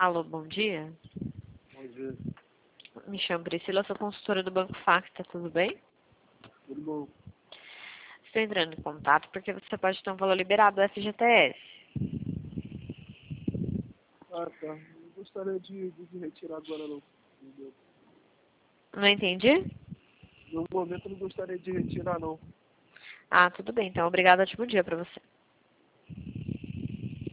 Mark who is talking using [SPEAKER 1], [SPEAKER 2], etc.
[SPEAKER 1] Alô, bom dia.
[SPEAKER 2] Bom dia.
[SPEAKER 1] Me chamo Priscila, sou consultora do Banco Facta, tudo bem?
[SPEAKER 2] Tudo bom?
[SPEAKER 1] Estou entrando em contato porque você pode ter um valor liberado do FGTS.
[SPEAKER 2] Ah, tá. Não gostaria de retirar agora, não. Entendeu?
[SPEAKER 1] Não entendi?
[SPEAKER 2] No momento, eu não gostaria de retirar, não.
[SPEAKER 1] Ah, tudo bem, então. Obrigada, ótimo dia para você.